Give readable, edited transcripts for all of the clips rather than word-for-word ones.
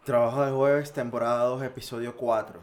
Trabajo de jueves, temporada 2, episodio 4.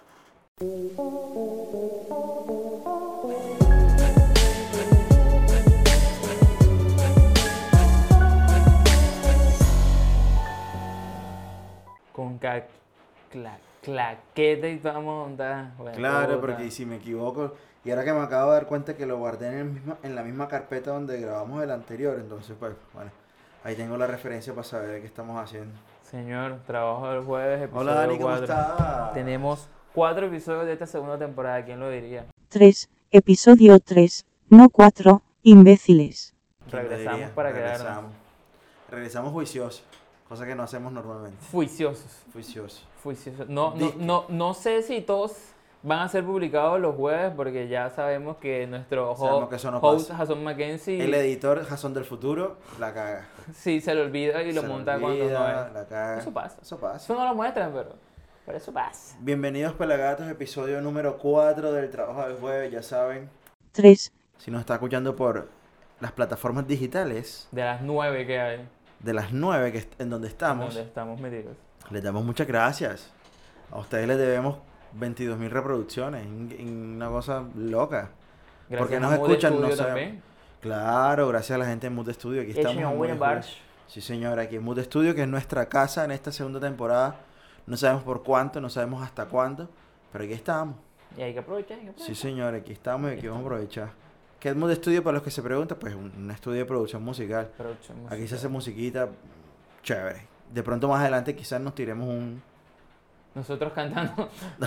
Con claqueta y vamos a montar. Claro, porque si me equivoco, y ahora que me acabo de dar cuenta que lo guardé en la misma carpeta donde grabamos el anterior, entonces pues, bueno, ahí tengo la referencia para saber qué estamos haciendo. Señor, trabajo del jueves, episodio Hola Dani, ¿cómo 4. estás? Tenemos 4 episodios de esta segunda temporada, ¿quién lo diría? 3, episodio 3, no 4, imbéciles. ¿Quién lo Regresamos diría? para quedarnos. Regresamos juiciosos, cosa que no hacemos normalmente. Juiciosos. Juiciosos. No sé si todos van a ser publicados los jueves porque ya sabemos que nuestro Sabemos que eso no host pasa. Jason Mackenzie El editor Jason del futuro la caga. sí se le olvida y lo Se le monta cuando olvida, no es. la caga. Eso pasa. Eso pasa. Eso no lo muestran, pero eso pasa. Bienvenidos Pelagatos, episodio número 4 del trabajo del jueves, ya saben. 3, Si nos está escuchando por las plataformas digitales, De las 9 que hay, de las 9 en donde estamos, donde estamos metidos. les damos muchas gracias. A ustedes les debemos 22.000 reproducciones, una cosa loca. Gracias Porque a nos Mood escuchan, Studio no sé. también. Claro, gracias a la gente de Mood Studio, aquí Y el estamos. señor en William Mood Studio. Barsh. Sí señora, aquí en Mood Studio, que es nuestra casa en esta segunda temporada. No sabemos por cuánto, no sabemos hasta cuándo, pero aquí estamos. Y hay que aprovechar, Sí señor, aquí estamos y aquí vamos a aprovechar. ¿Qué es Mood Studio para los que se preguntan? Pues un estudio de producción musical. Aquí se hace musiquita chévere. De pronto más adelante quizás nos tiremos un... Nosotros cantando.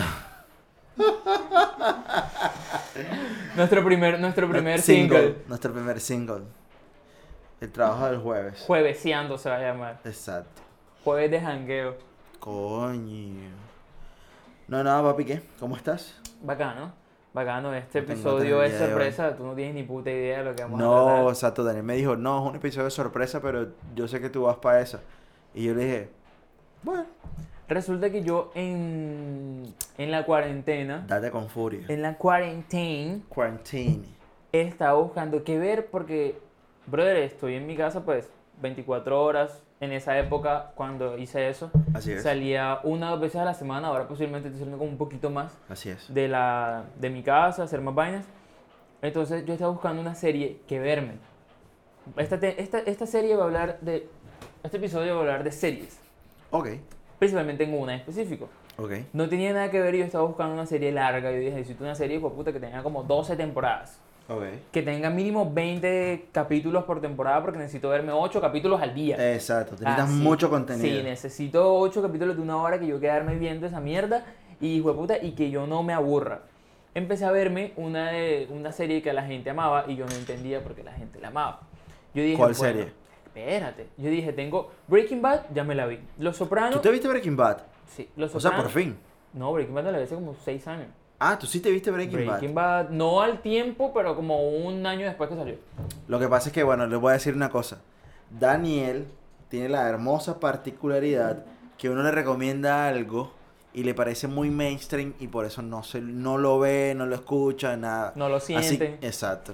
nuestro primer single. Nuestro primer single. El trabajo del jueves. Jueveseando se va a llamar. Exacto. Jueves de jangueo. Coño. No, nada, papi, ¿qué? ¿Cómo estás? Bacano. Bacano. Este No tengo episodio otra es idea de sorpresa. Tú no tienes ni puta idea de lo que vamos a No, tratar. exacto, Daniel me dijo, no, es un episodio de sorpresa, pero yo sé que tú vas para eso. Y yo le dije, bueno, Resulta que yo en la cuarentena, date con furia. Quarantine. estaba buscando qué ver porque, brother, estoy en mi casa pues 24 horas. En esa época, cuando hice eso, Así es. salía 1 o 2 veces a la semana. Ahora posiblemente estoy saliendo como un poquito más Así es. de mi casa, hacer más vainas. Entonces yo estaba buscando una serie que verme. Esta serie va a hablar de... Este episodio va a hablar de series. Ok, Principalmente en una en específico. ok. No tenía nada que ver y yo estaba buscando una serie larga. Yo dije, necesito una serie, hijo de puta, que tenga como 12 temporadas. Ok. Que tenga mínimo 20 capítulos por temporada porque necesito verme 8 capítulos al día. Exacto, te necesitas Así. mucho contenido. Sí, necesito 8 capítulos de 1 hora que yo quedarme viendo esa mierda y, hijo de puta, y que yo no me aburra. Empecé a verme una serie que la gente amaba y yo no entendía por qué la gente la amaba. Yo dije, ¿Cuál bueno, serie? Espérate. Yo dije, tengo Breaking Bad, ya me la vi. Los Sopranos. ¿Tú te viste Breaking Bad? Sí, Los O sea, Sopranos. por fin. No, Breaking Bad me la vi hace como 6 años. Ah, tú sí te viste Breaking Bad. No al tiempo, pero como un año después que salió. Lo que pasa es que, bueno, les voy a decir una cosa. Daniel tiene la hermosa particularidad que uno le recomienda algo y le parece muy mainstream y por eso no lo ve, no lo escucha, nada. No lo siente. Exacto,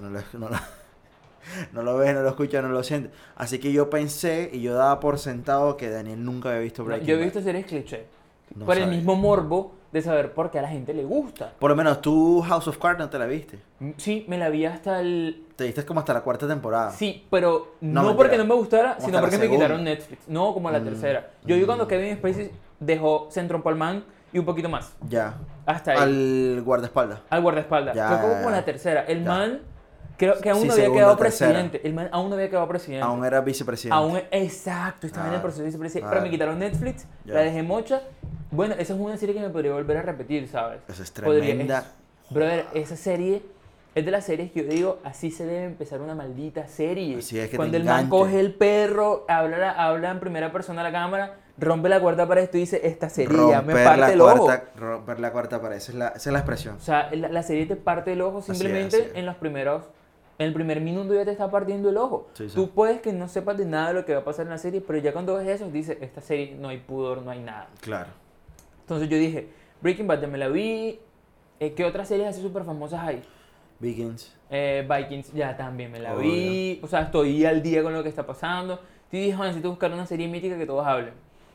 no lo ve, no lo escucha, no lo siente. Así que yo pensé y yo daba por sentado que Daniel nunca había visto Breaking Yo he Bad. visto series cliché. No por el sabía. mismo morbo de saber por qué a la gente le gusta. Por lo menos tú House of Cards no te la viste. Sí, me la vi hasta el... Te viste como hasta la 4ª temporada. Sí, pero No, no mentira. porque no me gustara, Como sino hasta porque la me segunda. quitaron Netflix. No, como a la tercera. Yo vi cuando Kevin Spacey dejó Central Park Man y un poquito más. Ya. Hasta ahí. Al guardaespaldas. Al guardaespaldas. Ya, Fue como la tercera. El ya. man, creo que aún Sí, no había segunda, quedado tercera. presidente. El man aún no había quedado presidente. Aún era vicepresidente. Exacto, estaba en el Ah, proceso de vicepresidente. ah. Pero me quitaron Netflix, Ya. la dejé mocha. Bueno, esa es una serie que me podría volver a repetir, ¿sabes? Esa es Podría- tremenda. Brother, esa serie es de las series que yo digo, así se debe empezar una maldita serie. Así es, que te Cuando el man enganche. coge el perro, habla en primera persona a la cámara, rompe la cuarta pared y dice, esta serie ya me parte el ojo. Romper la cuarta pared, esa es la expresión. O sea, la serie te parte el ojo Así es, simplemente así es. en el primer minuto ya te está partiendo el ojo. Sí, sí. Tú puedes que no sepas de nada de lo que va a pasar en la serie, pero ya cuando ves eso, dices, esta serie no hay pudor, no hay nada. Claro. Entonces yo dije, Breaking Bad ya me la vi. ¿Qué otras series así súper famosas hay? Vikings. Vikings ya también me la Obvio. vi. O sea, estoy al día con lo que está pasando. Y dije, "Joder, necesito buscar una serie mítica que todos hablen".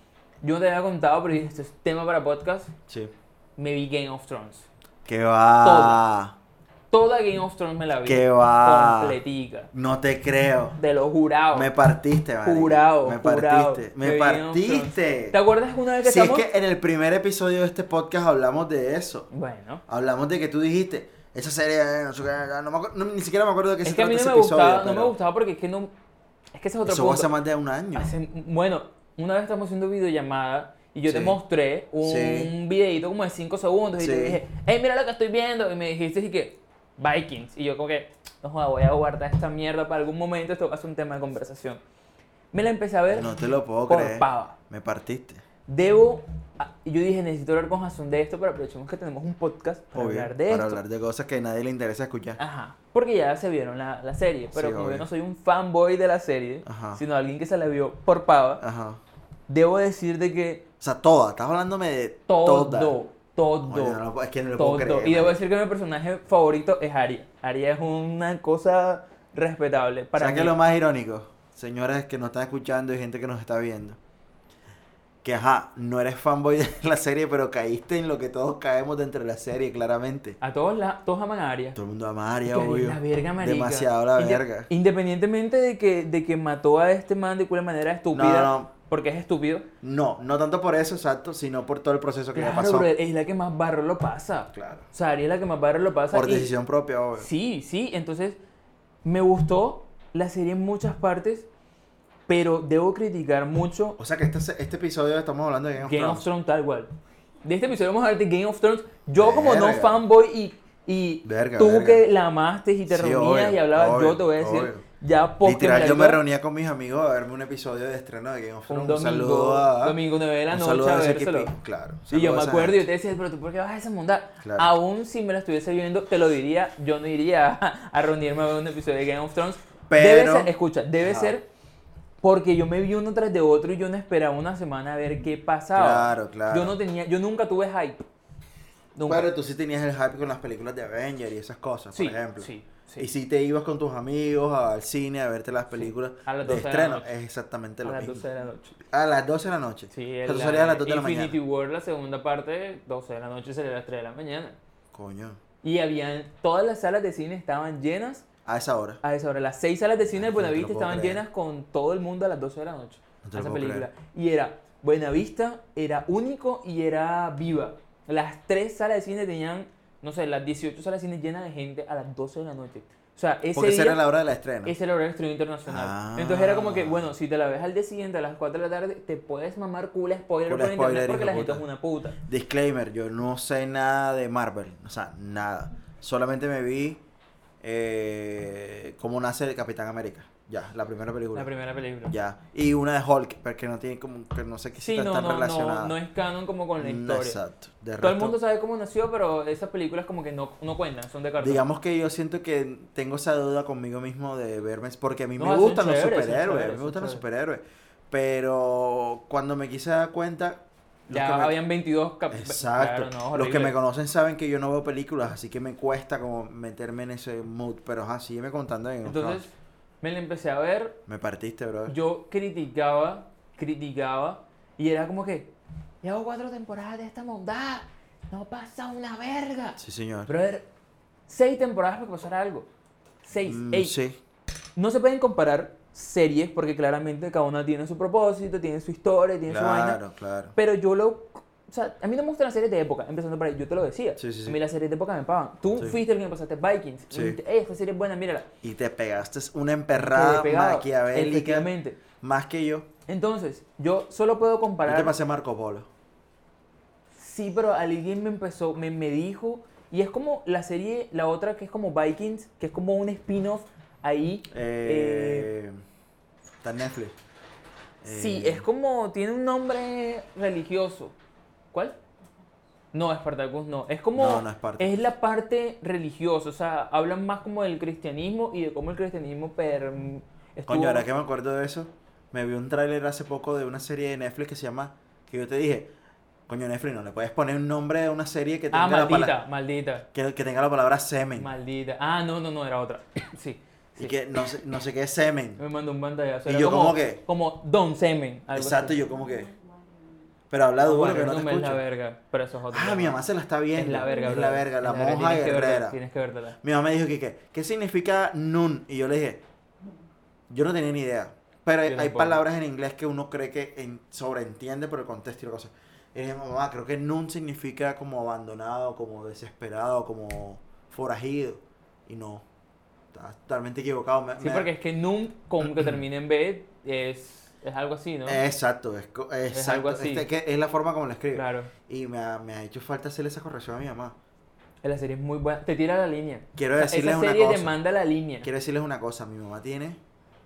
yo no te había contado, pero dije, este es tema para podcast. Sí. Me vi Game of Thrones. ¿Qué va? Toda Game of Thrones me la vi. ¿Qué va? Completica. No te creo. De lo jurado. Me partiste, marico. Jurado. Me jurado. partiste. Me De Game of partiste. Thrones. ¿Te acuerdas una vez que Si es estamos? que en el primer episodio de este podcast hablamos de eso. Bueno. Hablamos de que tú dijiste, esa serie, no sé qué, no me ni siquiera me acuerdo de qué Es se que a mí trata no me ese episodio. gustaba, no me pero gustaba porque es que no... Es que ese es otro eso punto. fue hace más de un año. Bueno, una vez estamos haciendo videollamada y yo te Sí. mostré un Sí. videito como de 5 segundos y Sí. te dije, hey, mira lo que estoy viendo. Y me dijiste y que, Vikings. Y yo como que, no joda, voy a guardar esta mierda para algún momento, esto va a ser un tema de conversación. Me la empecé a ver No te lo puedo por creer. pava. Me partiste. Y yo dije, necesito hablar con Jason de esto, pero aprovechemos que tenemos un podcast para Obvio, hablar de para esto. hablar de cosas que a nadie le interesa escuchar. Ajá, porque ya se vieron la serie, pero Sí, como yo obvio. no soy un fanboy de la serie, Ajá. sino alguien que se la vio por pava, Ajá. debo decir de que O sea, toda. Estás hablándome de todo, toda. todo, Oye, no lo- es que no lo todo. puedo creer. Y debo marico. decir que mi personaje favorito es Arya. Arya es una cosa respetable para ¿Sabes mí. qué es lo más irónico? Señores que nos están escuchando y gente que nos está viendo. Que ajá, no eres fanboy de la serie, pero caíste en lo que todos caemos dentro de la serie, claramente. A todos aman a Arya. Todo el mundo ama a Arya, Que Arya es obvio. la verga, marica. Demasiado la verga. Independientemente de que mató a este man de una manera estúpida, No. porque es estúpido. No tanto por eso, exacto, sino por todo el proceso que ya Claro, pasó. bro, es la que más barro lo pasa. Claro. O sea, Arya es la que más barro lo pasa. Por y- decisión propia, obvio. Sí, entonces me gustó la serie en muchas partes, pero debo criticar mucho O sea que este episodio estamos hablando de Game of Game Thrones. of Thrones tal cual. De este episodio vamos a hablar de Game of Thrones. Yo como no Verga. fanboy y Verga, tú verga. que la amaste y te Sí, reunías obvio, y hablabas, obvio, yo te voy a decir, obvio. ya post Literal, yo me reunía con mis amigos a verme un episodio de estreno de Game of un Thrones. domingo, domingo 9 de la un noche saludo a ese vérselo. equipo. Claro. un Y saludo yo a me esa acuerdo y yo gente. te decía, pero tú por qué vas a esa mondad. Claro. Aún si me la estuviese viendo, te lo diría, yo no iría a reunirme a ver un episodio de Game of Thrones. Pero- Debe ser, escucha, debe Ajá. ser porque yo me vi uno tras de otro y yo no esperaba una semana a ver qué pasaba. Claro, claro. Yo nunca tuve hype. Nunca. Pero tú sí tenías el hype con las películas de Avengers y esas cosas, Sí, por ejemplo. sí. Y si te ibas con tus amigos al cine a verte las películas A las de 12 de la estreno, noche. es exactamente A lo las mismo. 12 de la noche. A las 12 de la noche. Sí, Eso salía a las 2 de la Infinity mañana. War, la segunda parte, 12 de la noche, salía a las 3 de la mañana. Coño. Y todas las salas de cine estaban llenas A esa hora. a esa hora. Las 6 salas de cine de No te lo Buenavista puedo estaban creer. llenas con todo el mundo a las 12 de la noche. No te a lo esa puedo película. Y era Buenavista, era único y era viva. Las 3 salas de cine tenían, no sé, las 18 salas de cine llenas de gente a las 12 de la noche. O sea, ese Porque esa día, era la hora de la estreno. ese era el horario de estreno internacional. Ah. Entonces era como que, bueno, si te la ves al día siguiente a las 4 de la tarde, te puedes mamar cool spoiler Cool por internet spoiler, porque hijo la de gente es puta. una puta. Disclaimer, yo no sé nada de Marvel. O sea, nada. Solamente me vi cómo nace el Capitán América. Ya, la primera película. La primera película. Ya. Y una de Hulk, porque no tiene como que no sé qué Sí, está no, tan no, relacionada. no es canon como con la Mm, historia. Exacto. De Todo el resto, mundo sabe cómo nació, pero esas películas como que no cuentan, son de cartón. digamos que yo siento que tengo esa duda conmigo mismo de verme, porque a mí No, me son gustan los chéveres, son superhéroes, a chéveres, mí me son gustan los chéveres. superhéroes, pero cuando me quise dar cuenta, los Ya que me- habían 22 capítulos. exacto, Claro, no, los que horrible. me conocen saben que yo no veo películas, así que me cuesta como meterme en ese mood, pero ajá, sígueme contando bien. Entonces, me la empecé a ver, Me partiste, bro. yo criticaba, y era como que, llevo 4 temporadas de esta mondad, no pasa una verga. Sí, señor. Brother, 6 temporadas para pasar algo. 6, Sí. No se pueden comparar series porque claramente cada una tiene su propósito, tiene su historia, tiene su vaina. Claro, claro. Pero o sea, a mí no me gustan las series de época, empezando por ahí, yo te lo decía. Sí, sí, sí. A mí las series de época me pagan. Tú Sí. fuiste el que me pasaste Vikings. Sí. Y dijiste, "Ey, esta serie es buena, mírala." Y te pegaste una emperrada Quedé pegado, maquiavélica efectivamente. más que yo. Entonces, yo solo puedo Yo comparar. te pasé Marco Polo. Sí, pero alguien me dijo, y es como la serie, la otra que es como Vikings, que es como un spin-off ahí. Está en Netflix. Sí, Eh, es como, tiene un nombre religioso. ¿Cuál? No, Spartacus no. Es como, No, no es Spartacus. es la parte religiosa, o sea, hablan más como del cristianismo y de cómo el cristianismo estuvo... Coño, ahora que me acuerdo de eso, me vi un tráiler hace poco de una serie de Netflix que se llama, que yo te dije, coño Netflix, no le puedes poner un nombre de una serie que tenga Ah, la maldita. que tenga la palabra semen. Maldita. Ah, no, era otra. Sí. Y que no sé qué es semen. Me mandó un pantallazo. Y Era yo como que- Como Don Semen. Algo Exacto, así. yo como que, Pero habla duro Bueno, que no te es la escucha. verga, pero eso es otro Ah, tema. mi mamá se la está viendo. Es la verga, Es la brother. verga, la Es verga, monja tienes que verla, guerrera. Tienes que vértela. Mi mamá me dijo que, ¿qué significa nun? Y yo le dije, yo no tenía ni idea. Pero Yo hay tampoco. palabras en inglés que uno cree que sobreentiende por el contexto y la cosa. Y le dije, mamá, creo que nun significa como abandonado, como desesperado, como forajido. Y no, estaba totalmente equivocado. Sí, porque es que nun, con que termine en B, es algo así, ¿no? Exacto, exacto. algo así. Que es la forma como lo escribe. Claro. Y me ha hecho falta hacerle esa corrección a mi mamá. La serie es muy buena. Te tira la línea. Quiero O sea, decirles esa una serie te cosa. manda la línea. Quiero decirles una cosa, mi mamá tiene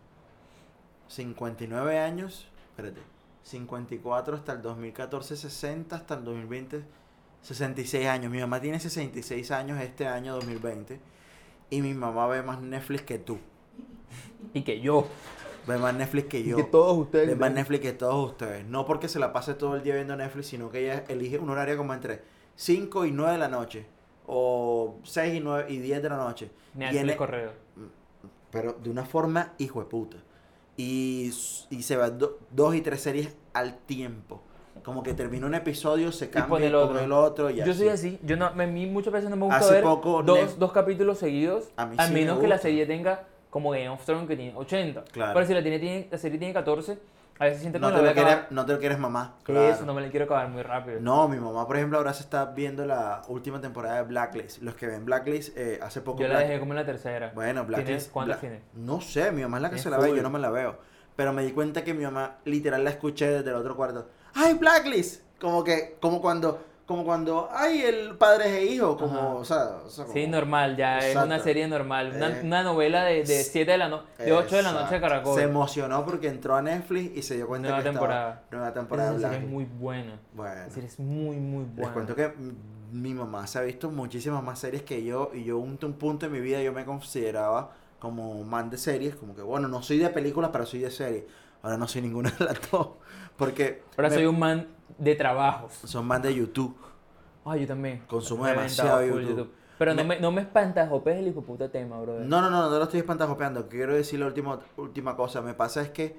59 años, espérate, 54 hasta el 2014, 60 hasta el 2020, 66 años. Mi mamá tiene 66 años este año 2020 y mi mamá ve más Netflix que tú. Y que yo. Ve más Netflix que yo. Que todos ustedes. Ve más ven. Netflix que todos ustedes. No porque se la pase todo el día viendo Netflix, sino que ella elige un horario como entre 5 y 9 de la noche. O 6 y 9 y 10 de la noche. Netflix correo. Pero de una forma hijo de puta. Y se va 2 y 3 series al tiempo. Como que termina un episodio, se cambia pone y el pone otro. el otro. Y Yo soy así. Yo no, a mí muchas veces no me gusta Hace ver poco dos capítulos seguidos. A mí Al sí me menos que la gusta. serie tenga como Game of Thrones que tiene 80. Claro. Pero si la serie tiene 14, a veces siento que No me te, la lo voy a quieres, acabar. no te lo quieres mamá. Que Claro. eso, no me la quiero acabar muy rápido. No, mi mamá, por ejemplo, ahora se está viendo la última temporada de Blacklist. Los que ven Blacklist, hace poco. Yo la dejé como en la tercera. Bueno, Blacklist. ¿Cuántas tiene? No sé, mi mamá es la que Es se la ve, full. yo no me la veo. Pero me di cuenta que mi mamá literal la escuché desde el otro cuarto. ¡Ay, Blacklist! Como cuando ay, el padre e hijo, como, Ajá. o sea, como- Sí, normal, ya es Exacto. una serie normal. Una, Eh, una novela de 7 de la noche, de 8 de la noche de Exacto. Caracol. Se emocionó porque entró a Netflix y se dio cuenta Nueva que temporada. estaba nueva temporada de Esa serie es Blacklist. muy buena. Bueno, La serie es muy, muy les buena. cuento que mi mamá se ha visto muchísimas más series que yo y yo un punto en mi vida yo me consideraba como man de series, como que bueno, no soy de películas, pero soy de series. Ahora no soy ninguna de las dos, porque Ahora soy un man de trabajos. son man de YouTube. Ay, yo también. Consumo Reventado demasiado full YouTube. Pero Me- no me espantajopes el hijo puta tema, brother. No lo estoy espantajopeando. Quiero decir la última cosa. Me pasa es que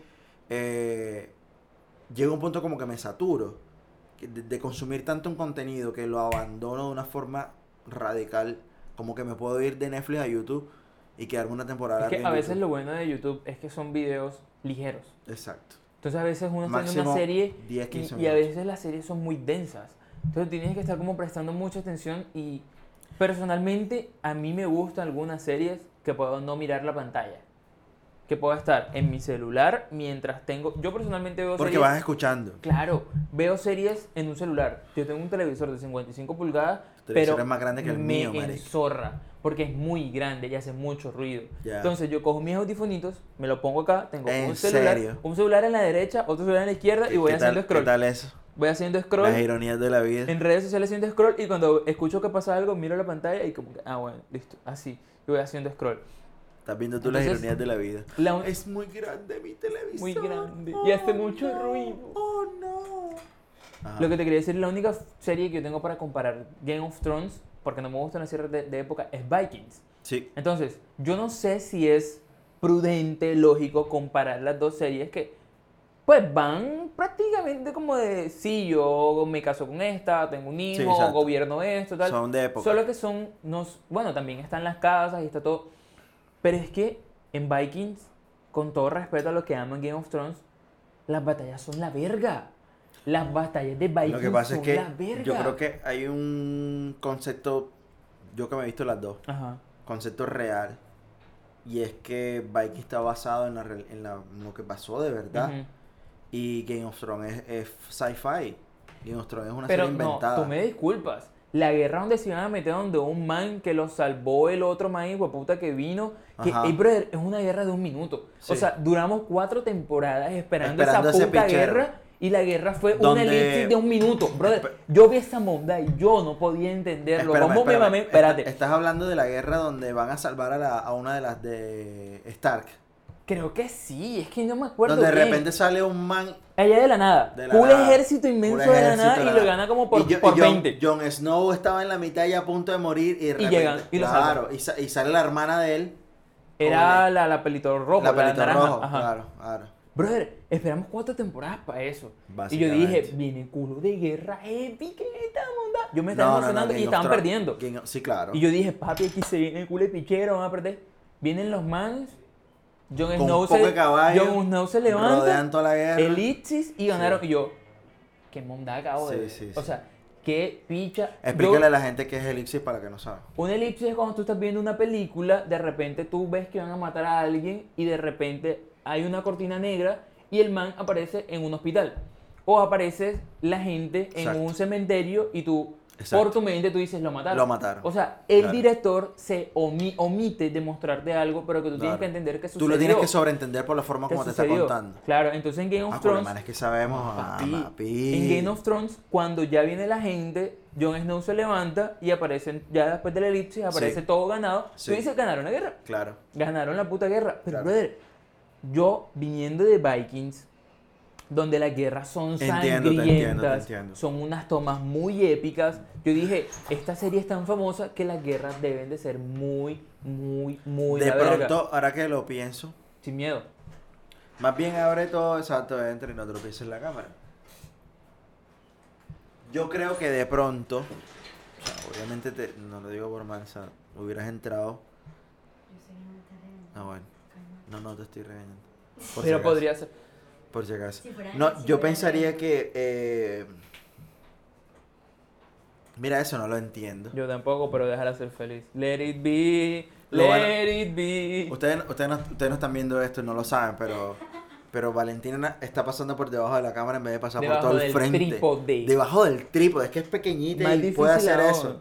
llega un punto como que me saturo de consumir tanto un contenido que lo abandono de una forma radical. Como que me puedo ir de Netflix a YouTube y quedarme una temporada Es que larga a en veces YouTube. lo bueno de YouTube es que son videos ligeros. Exacto. Entonces a veces uno está en Máximo una serie 10, 15 y a minutos. veces las series son muy densas. Entonces tienes que estar como prestando mucha atención y personalmente a mí me gustan algunas series que puedo no mirar la pantalla. Que puedo estar en mi celular mientras tengo... Yo personalmente veo Porque series... vas escuchando. Claro, veo series en un celular. Yo tengo un televisor de 55 pulgadas, Tu televisor pero es más grande que el me mío, marico. enzorra porque es muy grande y hace mucho ruido. Ya. Entonces yo cojo mis audifonitos, me lo pongo acá, tengo ¿En un celular, serio? un celular en la derecha, otro celular en la izquierda y voy haciendo ¿Qué scroll. tal eso? Voy haciendo Las scroll ironías de la vida. en redes sociales haciendo scroll y cuando escucho que pasa algo miro la pantalla y como que, bueno, listo, así. Y voy haciendo scroll. Estás viendo tú las Entonces, ironías de la vida. La- Es muy grande mi televisor. Muy grande. Y hace mucho no, ruido. Oh, no. Ajá. Lo que te quería decir, la única serie que yo tengo para comparar Game of Thrones, porque no me gustan las series de época, es Vikings. Sí. Entonces, yo no sé si es prudente, lógico comparar las dos series que pues van prácticamente como de, sí, yo me caso con esta, tengo un hijo, exacto. gobierno esto, tal. Son de época. Solo que son, bueno, también están las casas y está todo. Pero es que en Vikings, con todo respeto a los que aman Game of Thrones, las batallas son la verga. Las batallas de Vikings Lo que pasa es son que la verga. yo creo que hay un concepto, yo que me he visto las dos, Ajá. concepto real. Y es que Viking está basado en lo que pasó de verdad. Ujú. Y Game of Thrones es sci-fi. Game of Thrones es una Pero serie no, inventada. tú me disculpas. La guerra donde se iban a meter donde un man que lo salvó el otro man hijo de puta que vino. Que, Ajá. hey, brother, es una guerra de un minuto. Sí. O sea, duramos 4 temporadas esperando Esperando esa ese puta pichero. guerra. Y la guerra fue Donde- una elipsis de un minuto. Brother, Espe- yo vi esa monda y yo no podía entenderlo. Espérame, ¿Cómo me espérame. mamé? Espérate. Estás hablando de la guerra donde van a salvar a una de las de Stark. Creo que sí, es que no me acuerdo Donde de bien. repente sale un man Allá de la nada. de la Un nada. ejército inmenso Un de la ejército nada de y la lo nada. gana como por, Y por 20. Jon Snow estaba en la mitad ya a punto de morir y de repente, llegan y lo claro, y sale la hermana de él. Era la pelito rojo, la pelito naranja. rojo, Ajá. claro. Brother, esperamos 4 temporadas para eso. Y yo Básicamente. dije, viene culo de guerra épica en esta onda. Yo me estaba emocionando y Game of estaban Thrones- perdiendo. Sí, claro. Y yo dije, papi, aquí se viene el culo de pichero, van a perder. Vienen los manes, Jon Con Snow un poco de caballo, Jon Snow se levanta, rodean toda la guerra. elipsis y ganaron. Sí. Y yo, qué monda acabo de ver. Sí, O sí. sea, qué picha. Explícale Yo- a la gente qué es elipsis para que no sabe. Un elipsis es cuando tú estás viendo una película, de repente tú ves que van a matar a alguien y de repente hay una cortina negra y el man aparece en un hospital. O aparece la gente en Exacto. un cementerio y tú, Exacto. por tu mente, tú dices, lo mataron. Lo mataron. O sea, el Claro. director se omite de mostrarte algo, pero que tú tienes Claro. que entender que Tú sucedió. lo tienes que sobreentender por la forma que como te está sucedió. contando. Claro, entonces en Game of Ah, con Thrones... lo es que sabemos. Papi, en Game of Thrones, cuando ya viene la gente, Jon Snow se levanta y aparecen, ya después del elipsis, aparece Sí. todo ganado. Sí. Tú dices, ganaron la guerra. Claro. Ganaron la puta guerra. Pero, Claro. brother, yo viniendo de Vikings, donde las guerras son Entiendo, te sangrientas, entiendo. son unas tomas muy épicas, yo dije, esta serie es tan famosa que las guerras deben de ser muy De la verga. pronto, ahora que lo pienso, Sin miedo. más bien abre todo, exacto, entra y no te lo pienses en la cámara. Yo creo que de pronto, o sea, obviamente no lo digo por mal, o sea, hubieras entrado. Ah, bueno. No te estoy regañando. Por si Pero acaso, podría ser. Por si acaso. Si fuera- No, si yo fuera pensaría que. Mira, eso no lo entiendo. Yo tampoco, pero déjala ser feliz. Let it be, Lo van a- let it be. Ustedes no están viendo esto, no lo saben, pero Valentina está pasando por debajo de la cámara en vez de pasar Debajo por todo el del frente. trípode. Debajo del trípode, es que es pequeñita Más y difícil puede hacer aún. eso.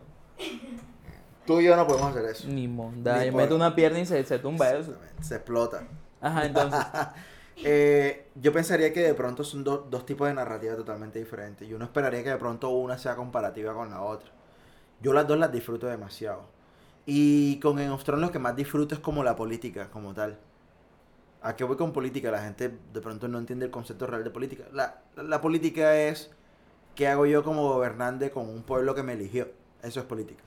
Tú y yo no podemos hacer eso. Ni monda, Ni yo por- meto una pierna y se tumba eso. Exactamente, se explota. Ajá, entonces. Yo pensaría que de pronto son dos tipos de narrativa totalmente diferentes. Y uno esperaría que de pronto una sea comparativa con la otra. Yo las dos las disfruto demasiado. Y con Game of Thrones lo que más disfruto es como la política, como tal. ¿A qué voy con política? La gente de pronto no entiende el concepto real de política. La política es qué hago yo como gobernante con un pueblo que me eligió. Eso es política.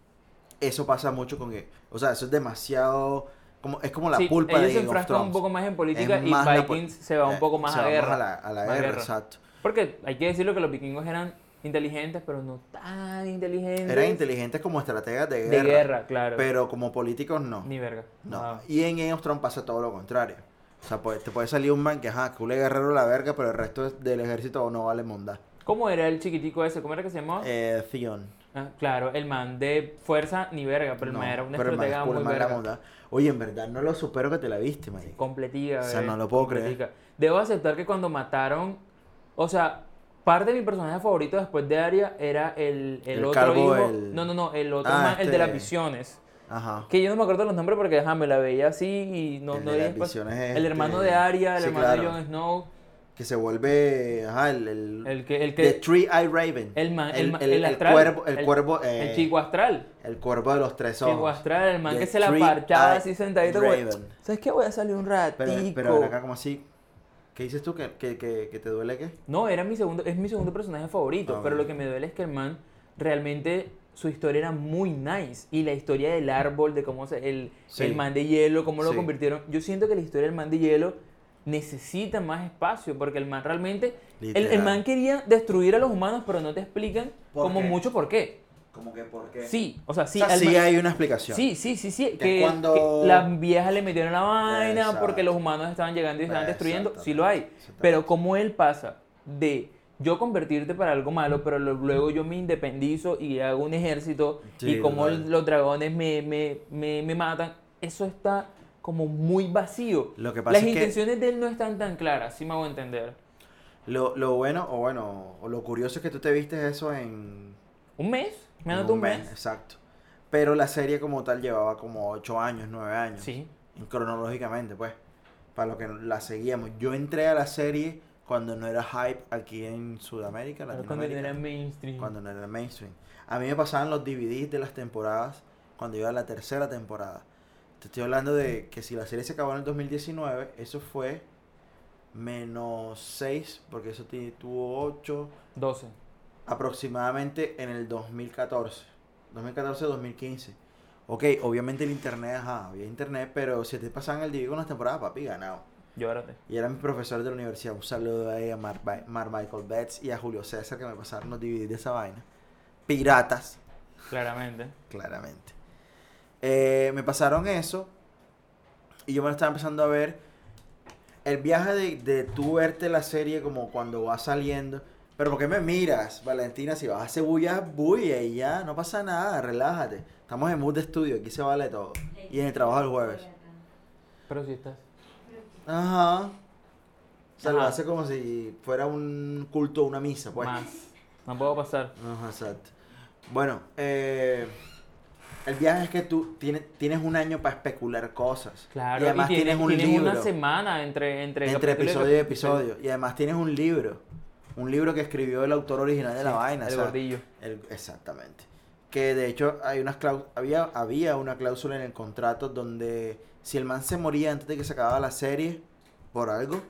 Eso pasa mucho con... O sea, eso es demasiado... es como la Sí, pulpa ellos de se Game of enfrascan un Thrones. poco más en política Es y más la Vikings se va un poco más se a va guerra. a la Más guerra, exacto. Porque hay que decirlo que los vikingos eran inteligentes, pero no tan inteligentes. Eran inteligentes como estrategas de De guerra. guerra, claro. Pero como políticos no. Ni verga. No. Ah. Y en Game of Thrones pasa todo lo contrario. O sea, te puede salir un man que, culo de guerrero la verga, pero el resto del ejército no vale mondá. ¿Cómo era el chiquitico ese? ¿Cómo era que se llamaba? Theon. Ah, claro, el man de fuerza ni verga, pero el man era una pero el man es estratega culo, muy el man la verga. mondá. Oye, en verdad no lo supero que te la viste, marico. Completica, O sea, bebé, no lo puedo completica. Debo aceptar que cuando mataron, o sea, parte de mi personaje favorito después de Arya era el El otro calvo, hijo. el- No, el otro Ah, man, el de las este- visiones. Ajá. Que yo no me acuerdo los nombres porque me la veía así y no, El no de vi las después. visiones es El hermano de Arya, el sí, hermano claro. de Jon Snow, Que se vuelve, el The que Three Eye Raven. el man, el astral, cuervo, el cuervo, el chico astral. el cuervo de los tres ojos. Chico astral, el man The que se la Three parchaba Eye así sentadito como, Raven. ¿sabes qué? Voy a salir un ratico. Pero ven acá como así. ¿Qué dices tú? ¿Que te duele qué? No, es mi segundo personaje favorito, Ah, pero bueno. lo que me duele es que el man realmente su historia era muy nice y la historia del árbol, de cómo el Sí. man de hielo, cómo lo Sí. convirtieron. Yo siento que la historia del man de hielo necesita más espacio porque el man realmente, el Literal. man quería destruir a los humanos, pero no te explican ¿Por como qué? mucho por qué. ¿Cómo que por qué? Sí, o sea, sí, Sí, al sí man- hay una explicación. Sí, Que que, cuando- que las viejas le metieron la vaina Exacto. porque los humanos estaban llegando y estaban destruyendo, sí lo hay. Exactamente. Pero como él pasa de yo convertirte para algo malo, pero luego yo me independizo y hago un ejército Sí, y como total. los dragones me matan, eso está como muy vacío. Lo que pasa Las es que- intenciones de él no están tan claras, si me hago entender. Lo bueno, o lo curioso es que tú te viste eso en ¿Un mes? Menos en de un mes. Exacto. Pero la serie como tal llevaba como 8 años, 9 años. Sí. Cronológicamente, pues. Para lo que la seguíamos. Yo entré a la serie cuando no era hype aquí en Sudamérica, Pero cuando Latinoamérica. era mainstream. Cuando no era mainstream. A mí me pasaban los DVDs de las temporadas cuando iba a la tercera temporada. Te estoy hablando de que si la serie se acabó en el 2019, eso fue -6, porque eso tuvo 8, 12. aproximadamente en el 2014. 2014-2015. Ok, obviamente el internet, había internet, pero si te pasaban el DVD con las temporadas, papi, ganado. Llórate. Y era mi profesor de la universidad. Un saludo ahí a Mar Michael Betts y a Julio César que me pasaron los DVD de esa vaina. Piratas, Claramente. claramente. Me pasaron eso y yo me lo estaba empezando a ver. El viaje de tú verte la serie como cuando va saliendo. Pero ¿por qué me miras, Valentina? Si vas a hacer bulla, bulla y ya, no pasa nada, relájate. Estamos en mood de estudio, aquí se vale todo. Y en el trabajo el jueves. Pero si estás. Ajá. O sea, lo Ajá. hace como si fuera un culto, una misa, pues. Más. No puedo pasar. Ajá, exacto. Bueno, el viaje es que tú tienes un año para especular cosas. Claro, Y además tienes un libro. una semana entre Entre episodio y episodio. Y además tienes un libro. Un libro que escribió el autor original de la vaina. El o sea, gordillo. Exactamente. Que de hecho hay había una cláusula en el contrato donde si el man se moría antes de que se acababa la serie por algo,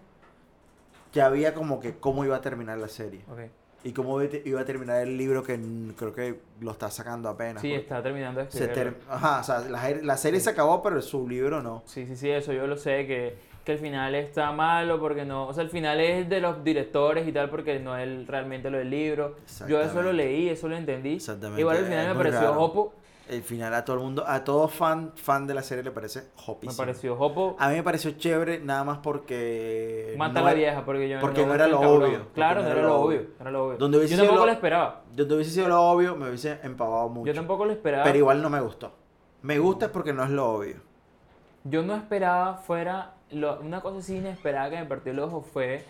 ya había como que cómo iba a terminar la serie. Ok. Y cómo iba a terminar el libro que creo que lo está sacando apenas. Sí, porque está terminando de se escribirlo. Ajá, o sea, la serie se acabó, pero su libro no. Sí, eso yo lo sé, que el final está malo porque no, o sea, el final es de los directores y tal porque no es realmente lo del libro. Yo eso lo Exactamente. leí, eso lo entendí. Exactamente, Igual al es final me muy pareció raro. jopo, El final a todo el mundo, a todo fan de la serie le parece me hopísimo. pareció jopo. A mí me pareció chévere nada más porque Mata a no la era- vieja porque yo porque no era estoy lo cabrón. obvio, porque Claro, no era lo obvio, no era lo obvio. Donde hubiese Yo sido tampoco lo- lo esperaba. Donde hubiese sido lo obvio, me hubiese empavado mucho. Yo tampoco lo esperaba. Pero igual no me gustó. Me gusta porque no es lo obvio. Yo no esperaba fuera una cosa así inesperada que me partió el ojo fue